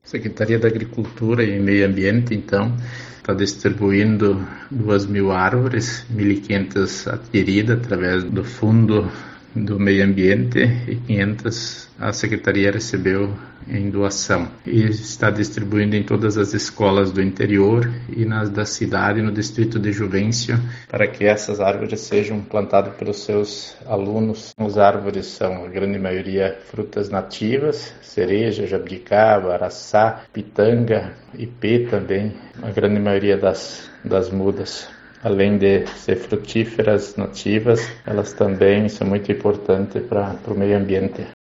Secretaria da Agricultura e Meio Ambiente, então, está distribuindo 2.000 árvores, 1.500 adquiridas através do Fundo do Meio Ambiente e 500 a Secretaria recebeu em doação. E está distribuindo em todas as escolas do interior e nas da cidade, no distrito de Juvencio, para que essas árvores sejam plantadas pelos seus alunos. As árvores são, a grande maioria, frutas nativas, cereja, jabuticaba, araçá, pitanga, ipê também, a grande maioria das mudas. Além de ser frutíferas nativas, elas também são muito importantes para o meio ambiente.